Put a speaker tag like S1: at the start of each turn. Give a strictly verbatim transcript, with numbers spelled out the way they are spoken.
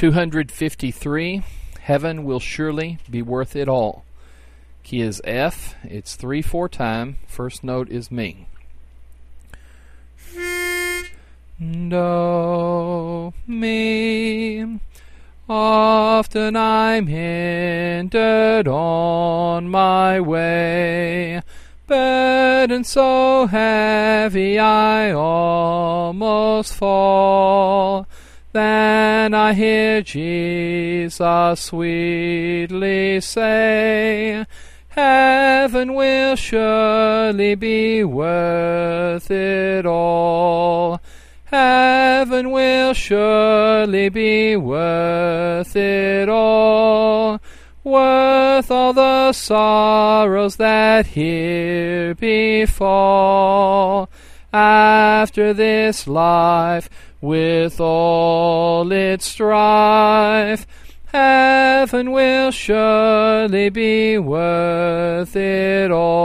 S1: two hundred fifty-three, Heaven Will Surely Be Worth It All. Key is F. It's three four time. First note is Mi. Do, Mi. Often I'm hindered on my way, burden so heavy I almost fall. Then I hear Jesus sweetly say, Heaven will surely be worth it all. Heaven will surely be worth it all. Worth all the sorrows that here befall. After this life, with all its strife, heaven will surely be worth it all.